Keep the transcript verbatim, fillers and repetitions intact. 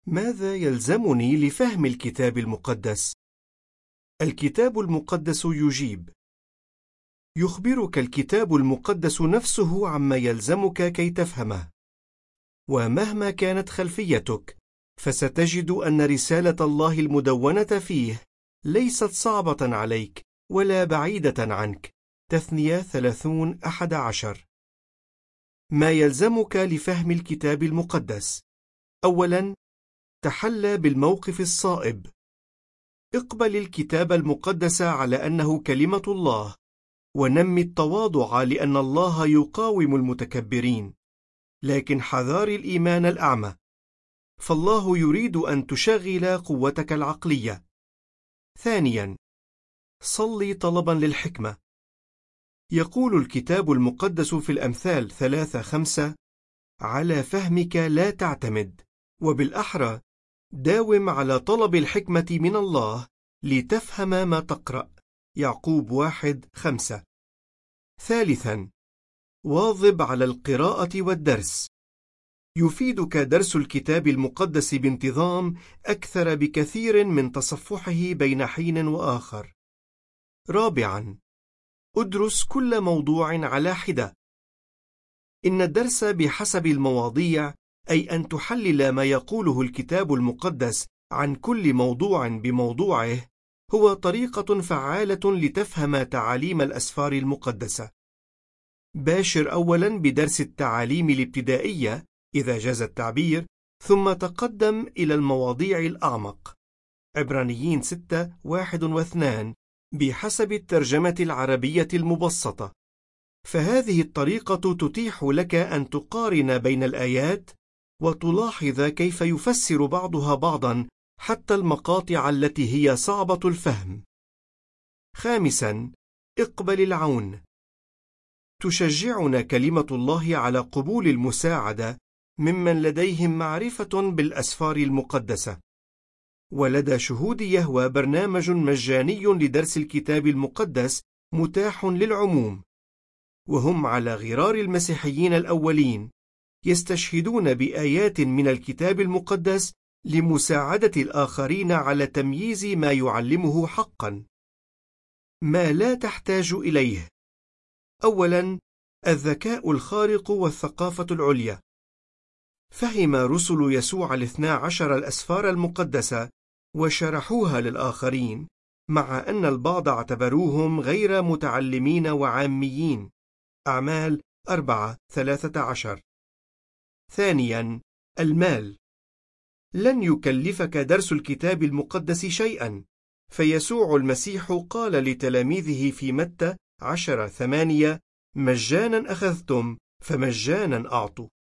ماذا يلزمني لفهم الكتاب المقدس؟ الكتاب المقدس يجيب: يخبرك الكتاب المقدس نفسه عما يلزمك كي تفهمه، ومهما كانت خلفيتك فستجد أن رسالة الله المدونة فيه ليست صعبة عليك ولا بعيدة عنك. تثنية ثلاثون أحد عشر. ما يلزمك لفهم الكتاب المقدس: أولاً، تحلى بالموقف الصائب. اقبل الكتاب المقدس على أنه كلمة الله، ونمي التواضع لأن الله يقاوم المتكبرين، لكن حذار الإيمان الأعمى، فالله يريد أن تشغل قوتك العقلية. ثانياً، صلي طلباً للحكمة. يقول الكتاب المقدس في الأمثال ثلاثة خمسة: على فهمك لا تعتمد، وبالأحرى داوم على طلب الحكمة من الله لتفهم ما تقرأ. يعقوب واحد خمسة. ثالثاً، واظب على القراءة والدرس. يفيدك درس الكتاب المقدس بانتظام أكثر بكثير من تصفحه بين حين وآخر. رابعاً، أدرس كل موضوع على حدة. إن الدرس بحسب المواضيع، أي أن تحلل ما يقوله الكتاب المقدس عن كل موضوع بموضوعه، هو طريقة فعالة لتفهم تعاليم الأسفار المقدسة. باشر أولاً بدرس التعاليم الابتدائية إذا جاز التعبير، ثم تقدم إلى المواضيع الأعمق. عبرانيين ستة واحد واثنان بحسب الترجمة العربية المبسطة. فهذه الطريقة تتيح لك أن تقارن بين الآيات وتلاحظ كيف يفسر بعضها بعضا حتى المقاطع التي هي صعبة الفهم. خامساً، اقبل العون. تشجعنا كلمة الله على قبول المساعدة ممن لديهم معرفة بالأسفار المقدسة. ولدى شهود يهوه برنامج مجاني لدرس الكتاب المقدس متاح للعموم، وهم على غرار المسيحيين الأولين يستشهدون بآيات من الكتاب المقدس لمساعدة الآخرين على تمييز ما يعلمه حقا. ما لا تحتاج إليه: أولاً، الذكاء الخارق والثقافة العليا. فهم رسل يسوع الاثنى عشر الأسفار المقدسة وشرحوها للآخرين، مع أن البعض اعتبروهم غير متعلمين وعاميين. أعمال أربعة ثلاثة عشر. ثانياً، المال. لن يكلفك درس الكتاب المقدس شيئاً، فيسوع المسيح قال لتلاميذه في متى عشرة ثمانية: مجاناً أخذتم فمجاناً أعطوا.